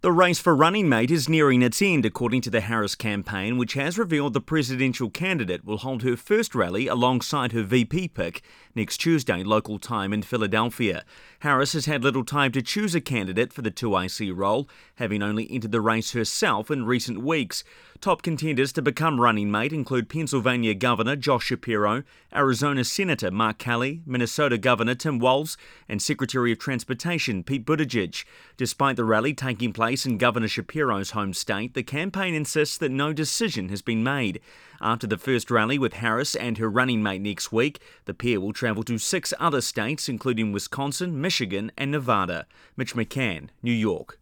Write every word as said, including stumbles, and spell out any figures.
The race for running mate is nearing its end, according to the Harris campaign, which has revealed the presidential candidate will hold her first rally alongside her V P pick next Tuesday, local time in Philadelphia. Harris has had little time to choose a candidate for the two I C role, having only entered the race herself in recent weeks. Top contenders to become running mate include Pennsylvania Governor Josh Shapiro, Arizona Senator Mark Kelly, Minnesota Governor Tim Walz, and Secretary of Transportation Pete Buttigieg. Despite the rally taking place in Governor Shapiro's home state, the campaign insists that no decision has been made. After the first rally with Harris and her running mate next week, the pair will travel to six other states, including Wisconsin, Michigan, and Nevada. Mitch McCann, New York.